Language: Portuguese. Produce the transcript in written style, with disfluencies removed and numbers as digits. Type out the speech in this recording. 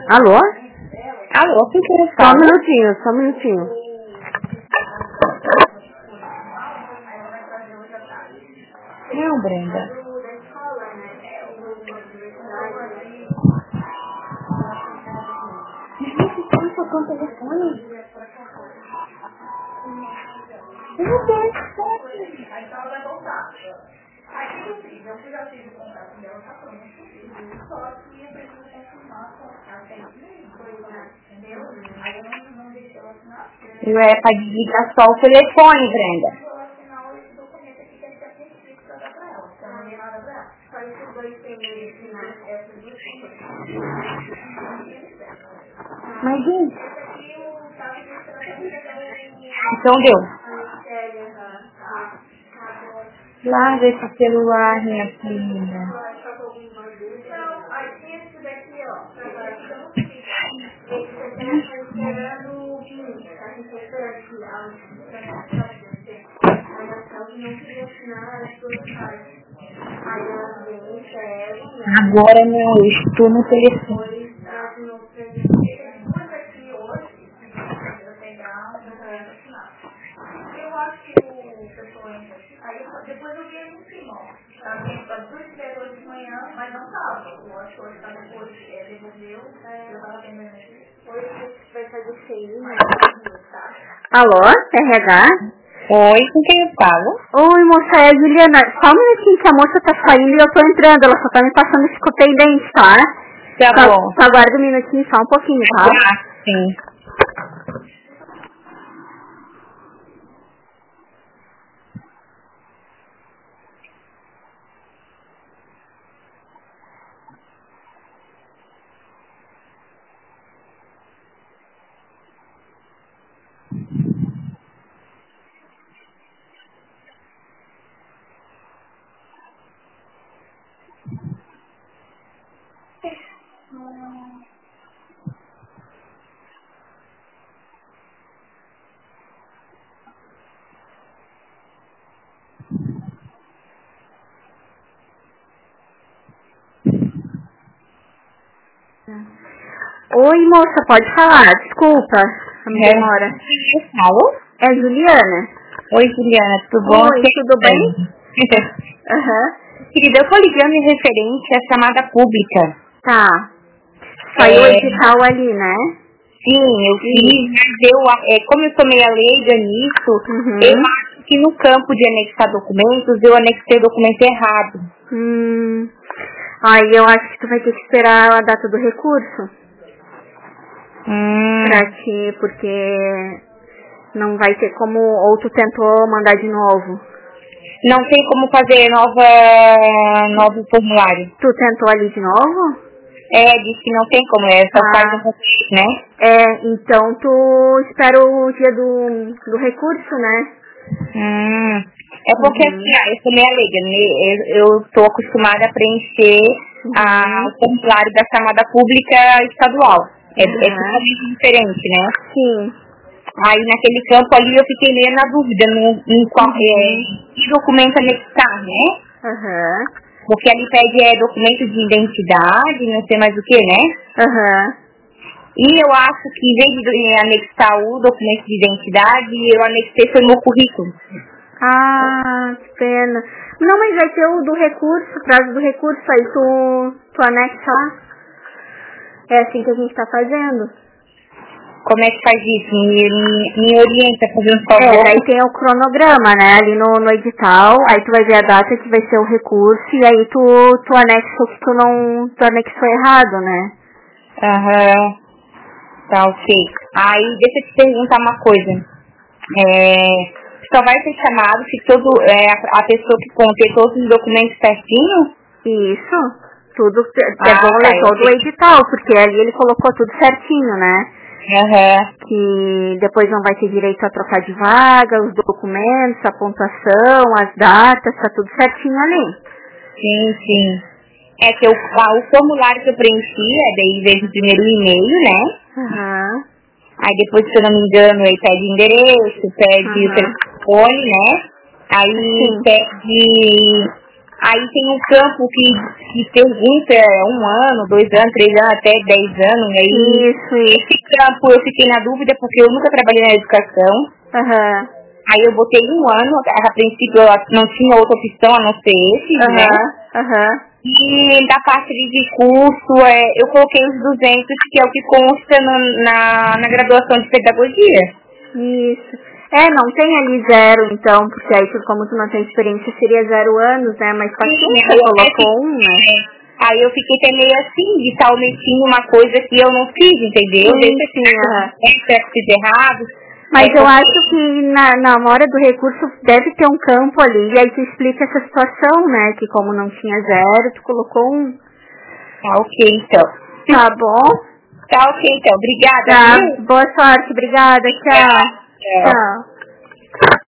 Alô? Alô, quem quer Só falar? um minutinho, só um minutinho. Não, Brenda. Você tocou o telefone? Meu Deus. Aí ela vai voltar. Aí eu fiz, eu já fiz o contato dela, tá pronto. Só que eu preciso confirmar com ela tem coisa, entendeu? Aí eu não deixei ela assinar. Eu é pra desligar só o telefone, Brenda. Eu vou assinar esse documento aqui que a gente já tinha escrito pra dar pra ela. Então não mandei nada pra ela. Só esses dois primeiros finais, essas duas coisas. Mas, gente, Esse aqui o caso de então deu. a Larga esse celular, minha filha. Então, aí esse daqui, ó, esse daqui ela está esperando o vinho, a gente está esperando que a Natal não queria assinar as suas partes. Aí ela vem, entrega, Agora não, eu estou no telefone. depois assinou para mim. Tem duas aqui hoje, que eu pegar, para assinar. Eu acho que o pessoal entra aqui, aí depois eu vi no cima, ó. Tá tudo esperando hoje de manhã, mas não tava. Eu acho que hoje tá depois, devolveu, eu tava vendo aqui. Hoje vai fazer cheio, né? Tá? Alô? RH? Oi, com quem eu falo? Oi, moça, é a Juliana. Só um minutinho que a moça tá saindo e eu tô entrando. Ela só tá me passando esse pendente, tá? Tá bom. Só aguarda um minutinho, só um pouquinho, tá? Ah, sim. Oi, moça, pode falar. Desculpa a minha demora. Quem eu falo? É Juliana? Oi, Juliana, tudo bom? Oi, tudo bem? Aham. Querida, eu tô ligando em referente à chamada pública. Tá. Saiu o edital ali, né? Sim, eu fiz, mas como eu sou meia leiga nisso, Uhum. eu acho que no campo de anexar documentos, eu anexei documento errado. Aí eu acho que tu vai ter que esperar a data do recurso. Pra ti, porque não vai ter como, ou tu tentou mandar de novo. Não tem como fazer novo formulário. Tu tentou ali de novo? Diz que não tem como, só faz um recurso, né? Então tu espera o dia do recurso, né? É porque assim, eu sou meia leiga, né? Eu tô acostumada a preencher o formulário da chamada pública estadual. É totalmente diferente, né? Sim. Aí naquele campo ali eu fiquei meio na dúvida em qual que documento anexar, né? Porque ali pede documento de identidade, não sei mais o que, né? E eu acho que em vez de anexar o documento de identidade, eu anexei foi meu currículo. Ah, que pena. Não, mas vai ter o do recurso, o prazo do recurso, aí tu anexa lá. É assim que a gente tá fazendo. Como é que faz isso? Me orienta, fazer um favor. Aí tem o cronograma, né? Ali no edital, aí tu vai ver a data que vai ser o recurso e aí tu anexa o que tu anexou errado, né? Tá, ok. Aí, deixa eu te perguntar uma coisa. Só vai ser chamado se a pessoa que contém todos os documentos certinho? Isso. Tudo, é bom ler todo o edital, porque ali ele colocou tudo certinho, né? Que depois não vai ter direito a trocar de vaga, os documentos, a pontuação, as datas, tá tudo certinho ali. Sim. É que o formulário que eu preenchi daí veio no primeiro e-mail, né? Aí depois, se eu não me engano, ele pede endereço, pede o telefone, né? Aí pede Aí tem um campo que pergunta 1 ano, 2 anos, 3 anos, até 10 anos. Aí esse campo eu fiquei na dúvida porque eu nunca trabalhei na educação. Aí eu botei 1 ano, a princípio eu não tinha outra opção a não ser esse, né? E da parte de curso, eu coloquei os 200, que é o que consta na graduação de pedagogia. Isso. Não tem ali 0, então, porque aí como tu não tem experiência seria 0 anos, né? Mas você colocou 1, né? Aí eu fiquei meio assim, de estar omitindo uma coisa que eu não fiz, entendeu? Certos errados. Mas eu acho que na hora do recurso deve ter um campo ali, e aí tu explica essa situação, né? Que como não tinha 0, tu colocou 1. Tá ok, então. Tá bom? Tá ok, então. Obrigada. Tá, boa sorte, obrigada, tchau. Tchau.